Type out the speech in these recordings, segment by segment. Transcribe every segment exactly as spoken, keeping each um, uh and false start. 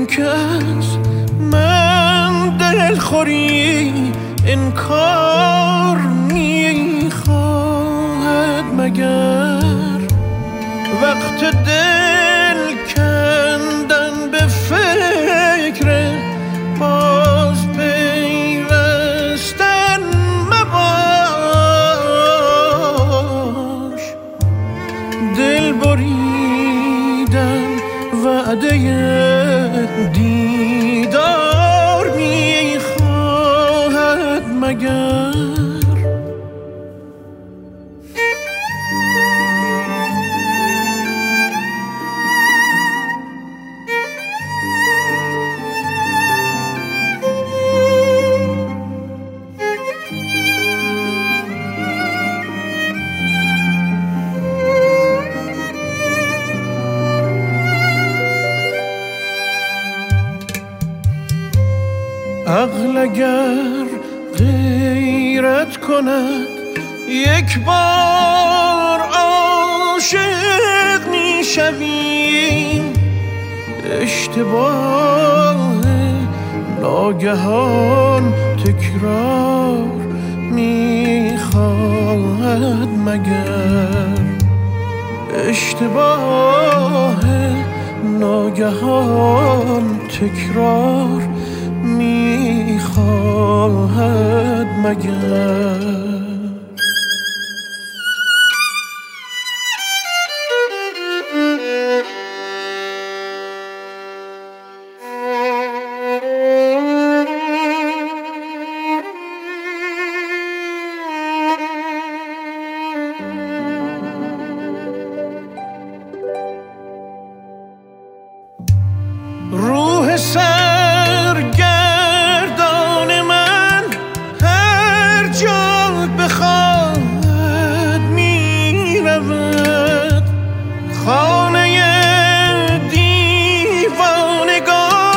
این که از من دلخوری انکار میخواهد مگر وقت دل کندن به فکر باز پیوستن مباش. دل بریدن وعده دیدار میخواهد مگر عقل اگر غیرت کند یک بار عاشق میشویم. اشتباه ناگهان تکرار میخواهد مگر اشتباه ناگهان تکرار میخواهد مگر روح سرگردان من هر جا بخواهد می رود. خانه دیوانگان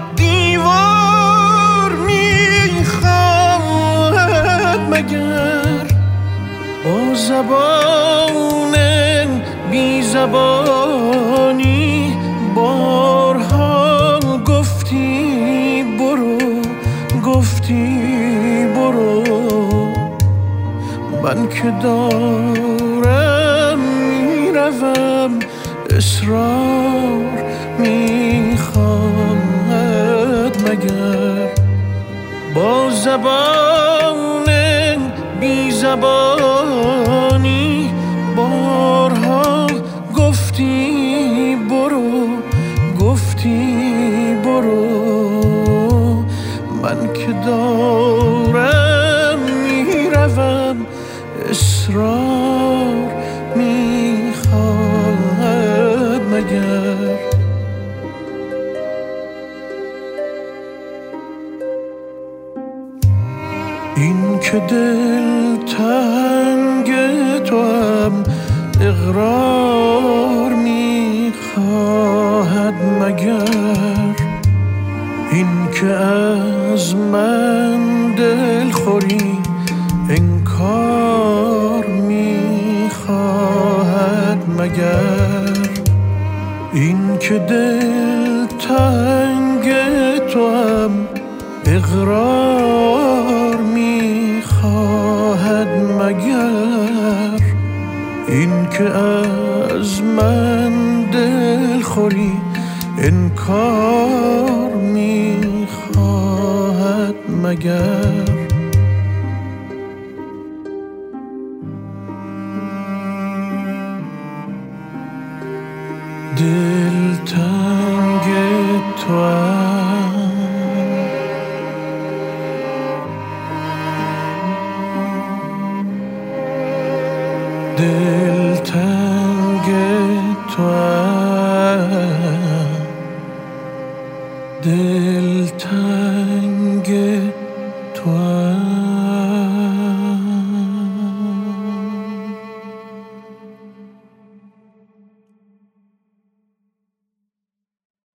دیوار می خواهد مگر با زبان بی زبانی بارها گفتی برو گفتی برو. من که دارم میروم اصرار میخواهد مگر با زبان بی زبانی بارها گفتی برو گفتی برو. من که دارم میروم اصرار میخواهد مگر این که دل تنگ تو هم اقرار میخواهد مگر این که از من دلخوری انکار میخواهد مگر این که دل تنگ تو هم اقرار میخواهد مگر این که از من دلخوری انکار میخواهد مگر دل تنگ توام دل تنگ توام دل تنگ توام